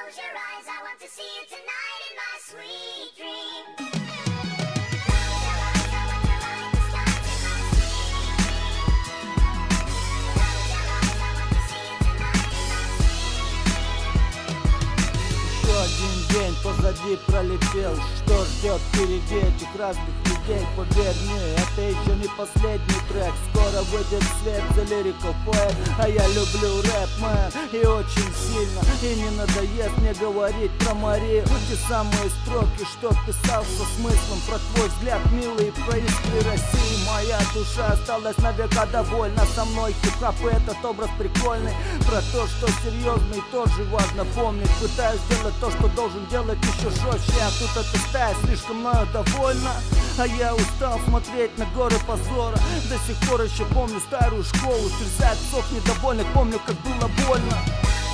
close your eyes, I want to see you tonight in my sweet dream. Один день позади пролетел. Что ждет впереди этих разных людей? Поверь мне, это еще не последний трек. Скоро выйдет в свет The Lyrical Poet. А я люблю рэп, мэн, и очень сильно. И не надоест мне говорить про Марию. Те самые строки, что писал со смыслом. Про твой взгляд милый, про искры России. Моя душа осталась навека довольна со мной. Хип-хоп и этот образ прикольный. Про то, что серьезно и тоже важно помнить. Пытаюсь делать то, что должен делать еще жестче. А тут эта стая слишком мною довольна. А я устал смотреть на горы позора. До сих пор еще помню старую школу. Терзает псов недовольных, помню, как было больно.